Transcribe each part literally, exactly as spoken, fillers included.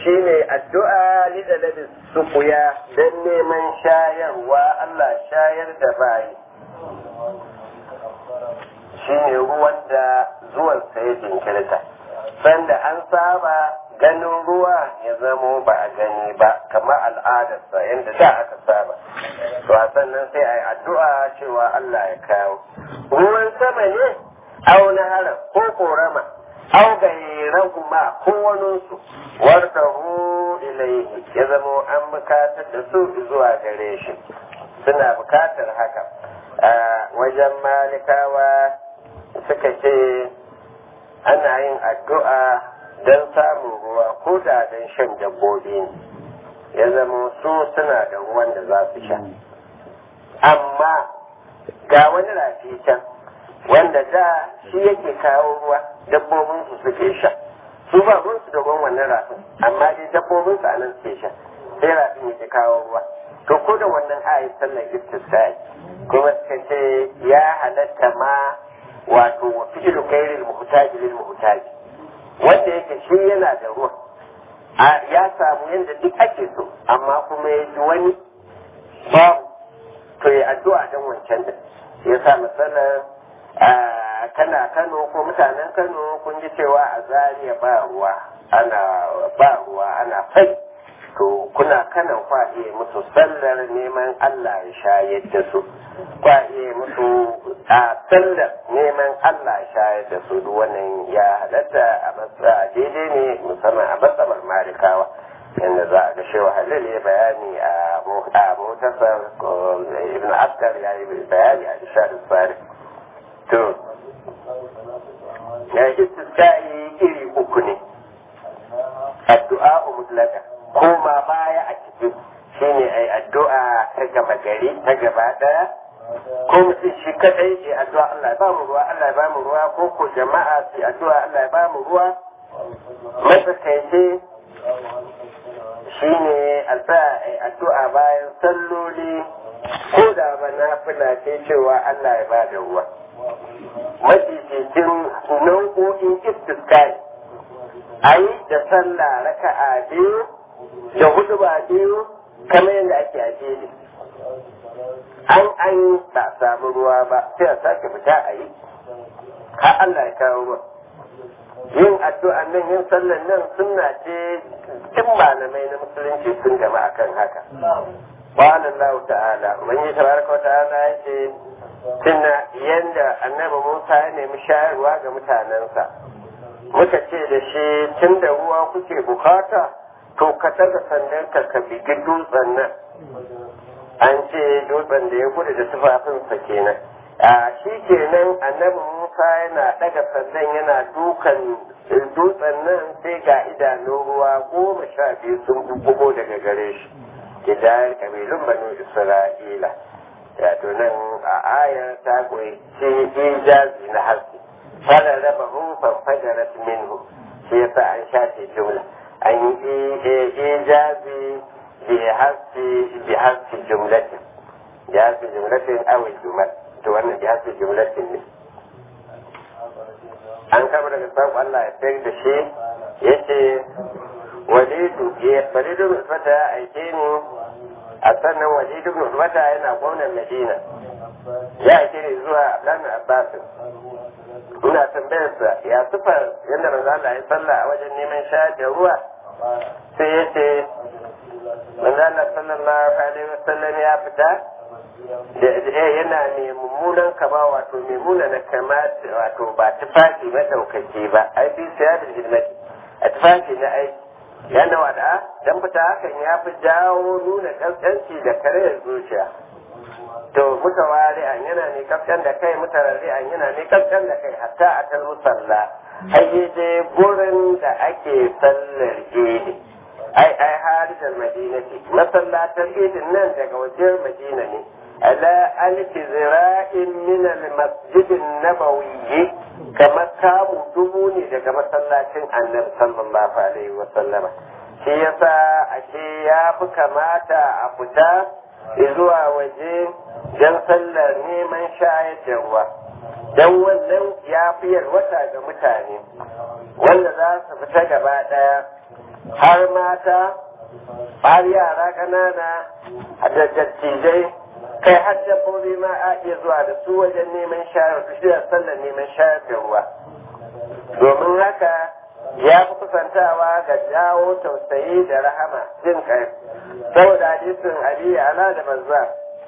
shine addu'a lidalabis sukuya don neman shayarwa Allah shayar da bayi shine ruwan da zuwansa ya jinkirta sanda an saba ganin ruwa ya zamo ba a gani ba kamar al'adarsa yadda da aka saba to a sannan sai a yi addu'a cewa Allah ya kawo ruwan sama ne au na haram ko korama au gairahuma ko waninsu wartahu ilaihi ya zamo an bukatar da su zuwa gare shi suna bukatar haka a wajen malikawa suka ce ana yin addu'a don samun ruwa ko da don shan dabbobi ne ya zama su suna da ruwan da za su sha amma ga wani rafi can wanda da shi yake kawo ruwa dabbobinsu suke sha su ba ruwansu da ruwan wannan rafin amma dai dabbobinsu a nan suke sha sai rafin yake kawo ruwa to ko da wannan ayi sallar istisqa'i kuma suka ce ya halatta ma wato wa fi'lu ghayril muhtaji lil muhtaji wanda yake shi yana da ruwa ya samu yadda duk ake so amma kuma ya ji wani babu to ya addu'a don wancan da ya sa matsalar kana Kano ko mutanen Kano kun ji cewa a Zaria ba ruwa ana ba ruwa ana fai to kuna kanan kwa iya musu sallar neman Allah ya shayar da su kwa iya musu a sallar neman Allah ya shayar da su duk wannan ya halatta a matsa daidai ne musamman a matsabar malikawa yadda za a ga shewa halil ya bayani a motasar ibn askar ya yi bayani a ishadun tsari to ya istisqa'i iri uku ne addu'a mutlaka koma baya a cikin shine ai addu'a ta gaba gari ta gaba daya ko mutum shi kadai ce addu'a Allah ya ba mu ruwa Allah ya ba mu ruwa ko ko jama'a su addu'a Allah ya ba mu ruwa matsakaice shine addu'a ai addu'a bayan salloli ko da ba na fila ce cewa Allah ya ba da ruwa mafificin nau'o'in istisqai ayi da sallah raka'a biyu da hudu ba biyu kamar yadda ake a jeli an an ba samu ruwa ba sai a sake fita a yi har Allah ya kawo ruwa yin addu'an nan yin sallan nan sunna ce duk malamai na musulunci sun gama akan haka qala Allah ta'ala man yi tabaraka ta'ala yace tunna yanda annabi Musa ya nemi shayarwa ga mutanensa muka ce da shi tun da ruwa kuke bukata to ka daga sandan ka ka bigi dutsen nan an ce dutsen da ya gudu da tufafinsa kenan a shi kenan annabi Musa yana daga sandan yana dukan dutsen nan sai ga idanun ruwa goma sha biyu sun bugo daga gare shi gidan kabilun banu Isra'ila wato nan a ayar ta koyi ce ijazi na haske fara raba hufan fajarat minhu shi yasa an shafe jumla an yi ijazi bi hasfi bi hasfi jumlatin bi hasfi jumlatin aw jumal to wannan bi hasfi jumlatin ne an kama daga sabon Allah ya sayar da shi yace walidu ya walidu fata ya aike ni a sannan walidu fata yana gwamnan Madina ya aike ni zuwa Abdullahi Abbas ina tambayarsa ya sufar yadda manzo Allah ya sallah a wajen neman shayar da ruwa sai ya ce manzo Allah sallallahu alaihi wasallam ya fita da yana mai mummunan kama wato mai munana kama wato ba tufafi madaukaki ba ai bi sai da hidimati a tufafi na aiki yana wada dan fita hakan ya fi jawo nuna kaskanci da karayar zuciya to mutawari'an yana ne kafkan da kai mutararri'an yana ne kafkan da kai hatta a tal musalla ai je gurin da ake sallar idi ai ai harijar madina ce masallatar idin nan daga wajen madina ne ala alfi zira'in min al-masjid an-nabawi kamar kamu dubu ne daga masallacin annabi sallallahu alaihi wa sallama shi yasa ake ya fi kamata a fita zuwa waje don sallar neman shayar da ruwa don wannan ya fi wata ga mutane wanda za su fita gaba daya har mata har yara ƙanana da dattijai kai har dabbobi ma a iya zuwa da su wajen neman shayar su shirya sallar neman shayar da ruwa domin haka ya fi kusantawa ga jawo tausayi da rahama jin kai saboda hadisin ali ala da manza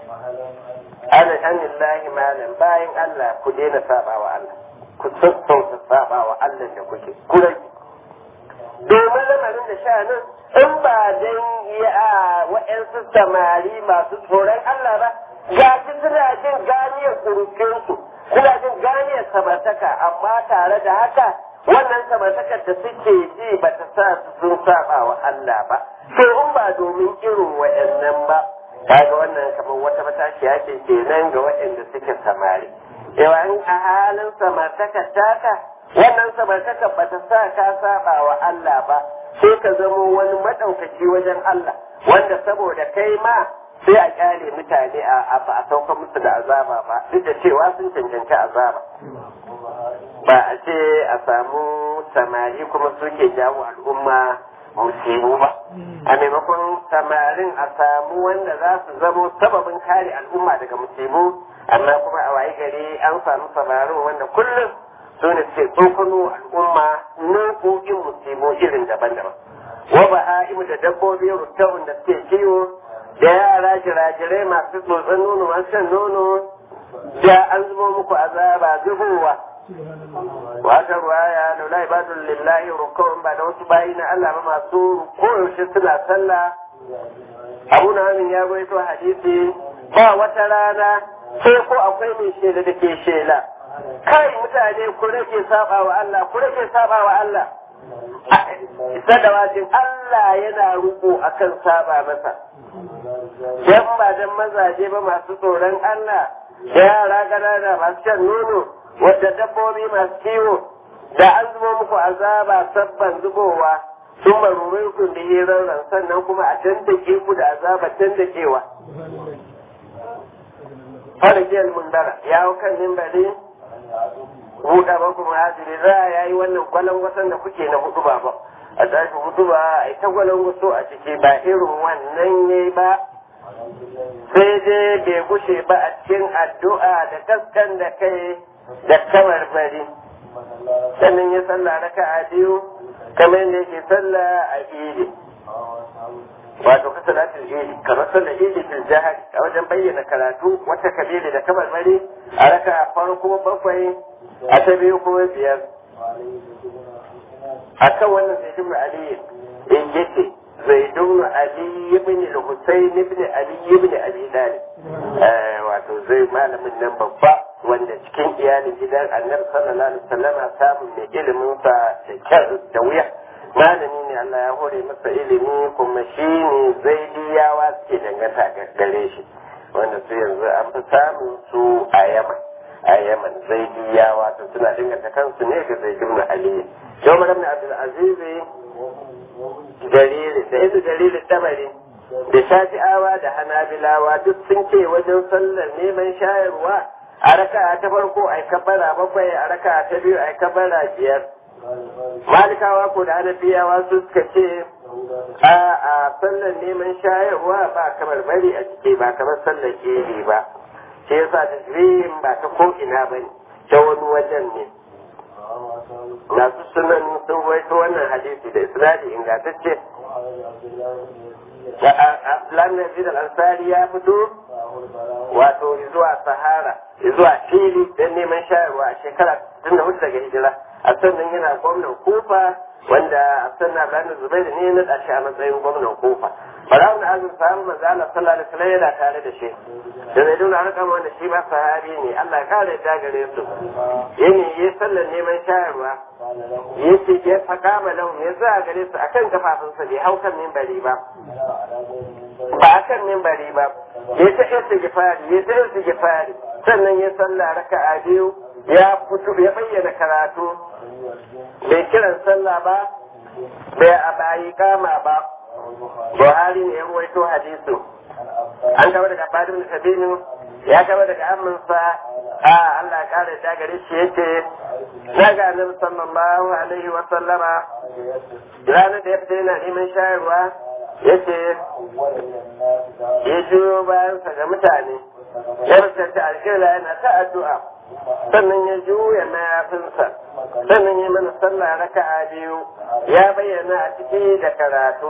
ana anillahi malam bayan Allah ku daina saba wa Allah ku sassauta saba wa Allah da kuke ku rage domin lamarin da sha'anin in ba dan ya wa'yansu samari masu tsoron Allah ba ga shi suna jin ganiyar kurukinsu suna jin ganiyar samartaka amma tare da haka wannan samartakar da suke ji ba ta sa su sun saba wa Allah ba to in ba domin irin wa'yannan ba kaga wannan kamar wata matashiya ce kenan ga waɗanda suke samari yawa in a halin samartakar taka wannan samartakar ba ta sa ka saba wa Allah ba sai ka zamo wani maɗaukaki wajen Allah wanda saboda kai ma sai a kyale mutane a ba a sauka musu da azaba ba duk da cewa sun cancanci azaba ba a ce a samu samari kuma suke jawo al'umma musibu ba a maimakon samarin a samu wanda za su zamo sababin kare al'umma daga musibu amma kuma a wayi gari an samu samarin wanda kullum su ne suke tsokano al'umma nau'o'in musibu irin daban-daban wa baha'imu da dabbobi rutawun da suke kiwo da yara jirajirai masu tsotson nono masu shan nono da an zubo muku azaba zubowa wata ruwaya laula ibadun lillahi rukun ba da wasu bayi na Allah ba masu koyaushe suna sallah abu na amin ya gwaito hadisi ba wata rana sai ko akwai mai shela da ke shela kai mutane ku rage saba wa Allah ku rage saba wa Allah sadawacin Allah yana ruko akan saba masa dan ba dan mazaje ba masu tsoron Allah yara ganana masu shan nono wadda dabbobi masu kiwo da an zubo muku azaba sabban zubowa sun marurai ku da hirar sannan kuma a tantake ku da azaba tantakewa farajiyar mundara ya hau kan mimbari buɗa ba kuma hajjiri za a yayi wannan gwalangwasan da kuke na hudu ba ba a tashi hudu ba a ita gwalangwaso a ciki ba irin wannan ya ba sai dai bai gushe ba a cikin addu'a da kaskan da kai da kamar bari sannan ya salla raka a biyu kamar yadda yake salla a idi wato ka salatul idi kamar sallar idi fil jahar a wajen bayyana karatu wata kabili da kamar bari a raka farko bakwai a ta biyu kuma biyar akan wannan zai dubna ali in yake zai dubna ali ibn al-husayn ibn ali ibn abi talib wato zai malamin nan babba wanda cikin iyalin gidan annabi sallallahu alaihi wasallam samun mai ilimin sa da kyar da wuya malami ne Allah ya hore masa ilimi kuma shi ne zaidiyawa suke danganta gare shi wanda su yanzu an fi samun su a yaman a yaman zaidiyawa to suna danganta kansu ne ga zaidun na aliyu yau madam na abdul aziz jariri da izu jariri tabari da shafi'awa da hanabilawa duk sun ce wajen sallar neman shayarwa a raka ta farko ai kabbara bakwai a raka ta biyu ai kabbara biyar malikawa ko da hanafiyawa su suka ce a a sallar neman shayarwa ba kamar bari a ciki ba kamar sallar iri ba shi yasa tasbihin ba ta ko ina bane ta wani wajen ne masu sunan sun waito wannan hadisi da isnadi ingantacce Abdullahi Nazir al-Ansari ya fito wato zuwa Sahara zuwa fili don neman shayarwa a shekara tun da hudu daga hijira a sannan yana gwamnan Kufa wanda a sannan Abdullahi Zubairu ne na ɗashi a matsayin gwamnan Kufa. Barawun da azur sahabu manzo Allah sallallahu alaihi wasallam yana tare da shi da zai dole harkar wanda shi ba sahabi ne Allah ya kare ta gare su yini ya sallar neman shayarwa yace ya faka malahum ya za gare su akan kafafunsa bai hau kan minbari ba ba akan minbari ba ya ta istighfari ya ta istighfari sannan ya sallah raka'a biyu ya fito ya bayyana karatu bai kiran sallah ba bai abayi kama ba Buhari ne ya ruwaito hadisu an gaba daga Badin Sabinu ya kama daga aminsa a Allah ya kare ta gare shi yake na ga annabi sallallahu alaihi wa sallama ranar da ya fita yana neman shayarwa yace ya juyo bayansa ga mutane ya fuskanta alƙibla yana ta addu'a sannan ya juya mayafinsa sannan ya mana sallah raka'a biyu ya bayyana a ciki da karatu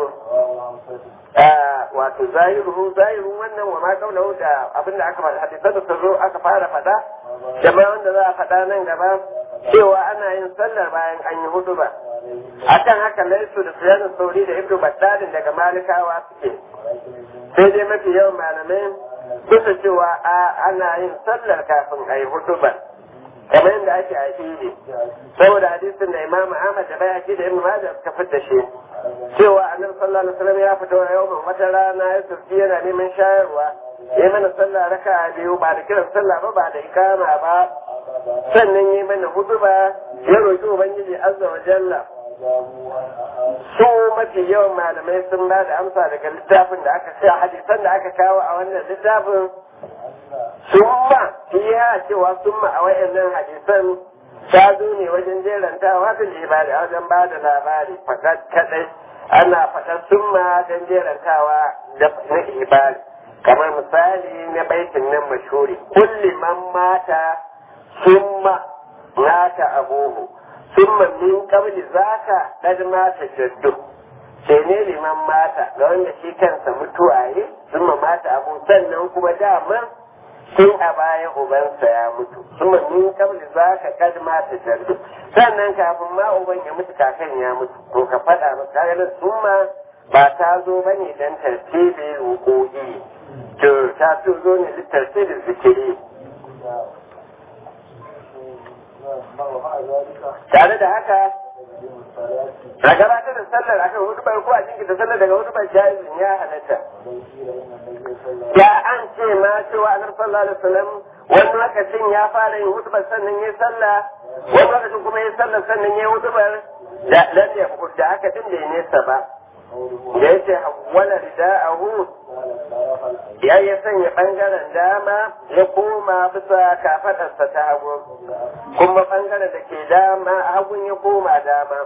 wato zahiru zahiru wannan wa ma kaulahu da abinda aka faɗa hadisan da ta zo aka fara faɗa da ma wanda za a faɗa nan gaba cewa ana yin sallar bayan an yi huduba akan haka laisu da suyanin sauri da ibnu battalin daga malikawa suke sai dai mafi yawan malamai bisa cewa ana yin sallar kafin a yi huduba kamar yadda ake a fili saboda hadisin da imam ahmad da bayaki da ibnu majah suka fitta shi cewa annabi sallallahu alaihi wasallam ya fito yau wata rana ya tafi yana neman shayarwa ya mana sallah raka'a biyu ba da kiran sallah ba ba da ikama ba sannan ya mana huduba ya roki ubangiji azza wa jalla su mafi yawan malamai sun ba da amsa daga littafin da aka sai hadisan da aka kawo a wannan littafin summa fiya cewa summa a wayannan hadisan ta zo ne wajen jerantawa da ibada wajen ba da labari fakat kadai ana faɗar summa don jerantawa da na ibada kamar misali na baitin nan mashhuri kulli man mata summa mata abuhu summa min qabli zaka dad mata jaddu sai ne liman mata ga wanda shi kansa mutuwa ne summa mata abu sannan kuma dama tun a baya ubansa ya mutu summa min qabli zaka dad mata jaddu sannan kafin ma uban ya mutu kakan ya mutu to ka faɗa masa kaga summa ba ta zo bane dan tartibi ruku'i to ta zo ne litartibi zikiri tare da haka a gabatar da sallar akan hudubar ko a cikin da sallar daga hudubar jahilin ya halatta ya an ce ma cewa annabi sallallahu alaihi wasallam wani lokacin ya fara yin hudubar sannan ya sallah wani lokacin kuma ya sallar sannan ya hudubar da lafiya da aka din da ya nesa ba da yake hawwala rida'ahu ya ya sanya bangaren dama ya koma bisa kafadarsa ta hagu kuma bangaren da ke dama hagun ya koma dama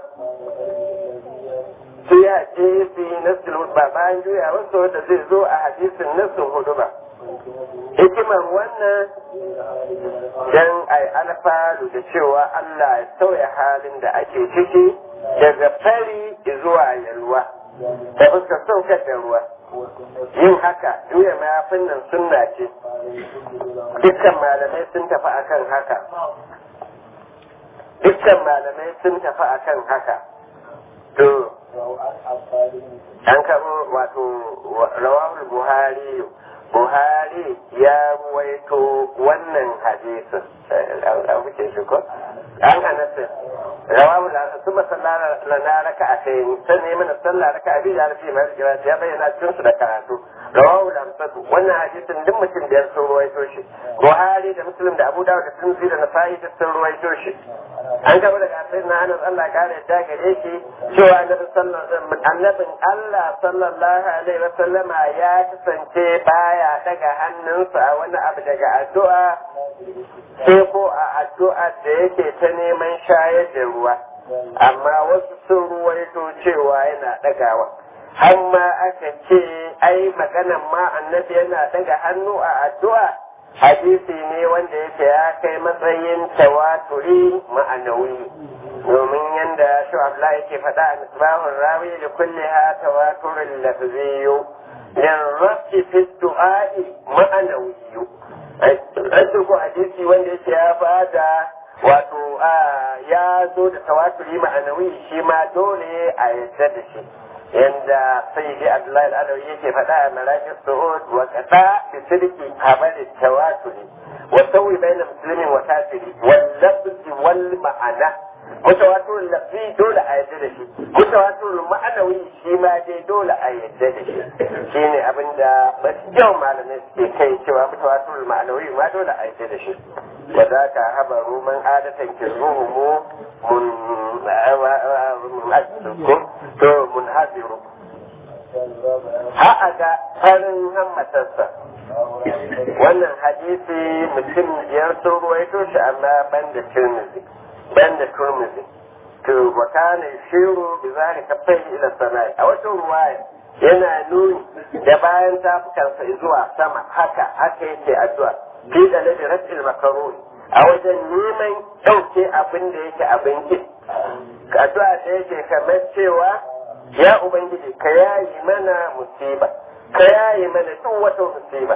sai ya ce fi nasil ba bayan juya wasu wanda zai zo a hadisin nasin hudu ba hikimar wannan dan ai alfalu da cewa Allah ya sauya halin da ake ciki daga fari zuwa yalwa da fuskar saukar da ruwa yin haka juya mayafin nan sunna ce dukkan malamai sun tafi akan haka dukkan malamai sun tafi akan haka to an kamo wato rawahul buhari buhari ya ruwaito wannan hadisin an wuce shi ko an hanatta rawahul summa sallara lana raka'atayn sanne mana sallah raka'a biyu da rafi mai kira ya bayyana cikin su da karatu rawahul amsatu wannan hadisin duk mutum biyar sun ruwaito shi buhari da muslim da abu dawud da tirmidhi da nasa'i da sun ruwaito shi an gaba daga sayyidina anas Allah ya kare da gare shi cewa annabi sallallahu annabin Allah sallallahu alaihi wa sallama ya kasance baya daga hannunsa a wani abu daga addu'a sai ko a addu'a da yake ta neman shayar da ruwa amma wasu sun ruwaito cewa yana dagawa har ma aka ce ai maganan ma annabi yana daga hannu a addu'a hadisi ne wanda yake ya kai matsayin tawaturi ma'anawi domin yanda shi Allah yake faɗa a misbahun rawi da kulle ha tawaturin lafziyu lin rafi fi du'a'i ma'anawi ai ko hadisi wanda yake ya bada wato ya zo da tawaturi ma'anawi shi ma dole a yadda da shi yanda sayyidi Abdullahi al-Adawi yake faɗa a Maraqis Su'ud wa qada bi sidqi habari tawaturi wa sawi bayna muslimin wa kafiri wal lafz wal ma'ana mutawatir lafzi dole a yadda da shi mutawatir ma'anawi shi ma dai dole a yadda da shi shine abinda basu malamai suke kai cewa mutawatir ma'anawi ma dole a yadda da shi wa zaka habaru man adatan kirruhu mun to mun hadiru ha aga farin hammatarsa wannan hadisi mutum biyar sun ruwaito shi amma ban da turmizi ban da turmizi to wakana shiru bi zalika fahi ila samai a wata ruwaya yana nuni da bayan tafukansa zuwa sama haka haka yake addu'a fi da labi rasul makarun a wajen neman ɗauke abin da yake abin ki addu'a da yake kamar cewa ya ubangiji ka yayi mana musiba ka yayi mana duk wata musiba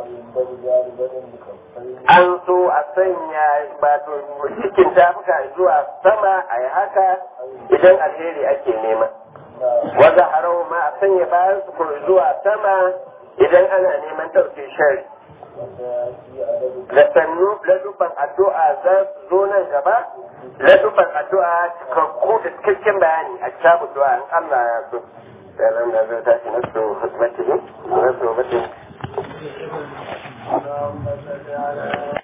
an so a sanya bato cikin tafuka zuwa sama a yi haka idan alheri ake nema waza harau ma a sanya bayan su zuwa sama idan ana neman ɗauke shari da sannu ladubban addu'a za su zo nan gaba ladubban addu'a cikakku da cikakken bayani a kitabu du'a in Allah ya so da nan da zai tashi na so husmatihi na so